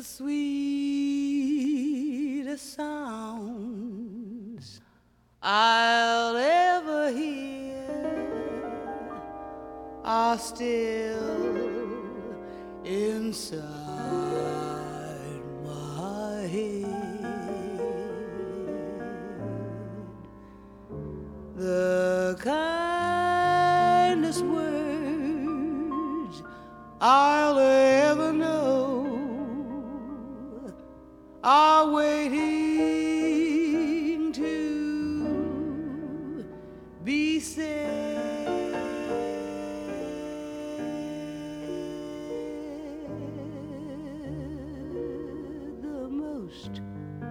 sweetest sounds I'll ever hear are still inside my head. The kindest words I'll ever know are waiting to be said. The most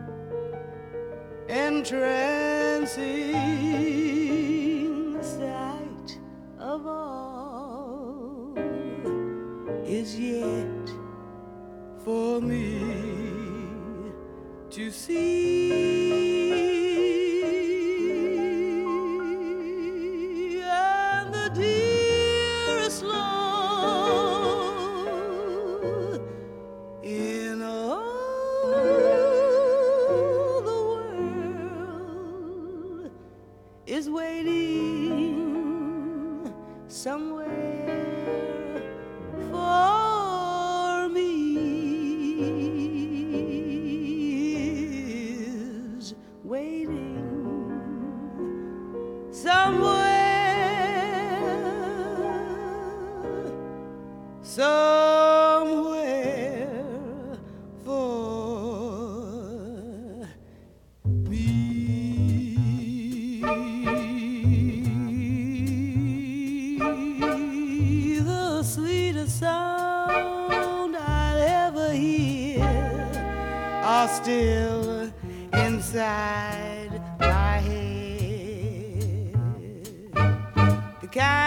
entrancing sight of all is yet for me to see, and the dearest love in all the world is waiting somewhere for me, is waiting somewhere for me. The sweetest sound I'll ever hear are still inside my head. The kind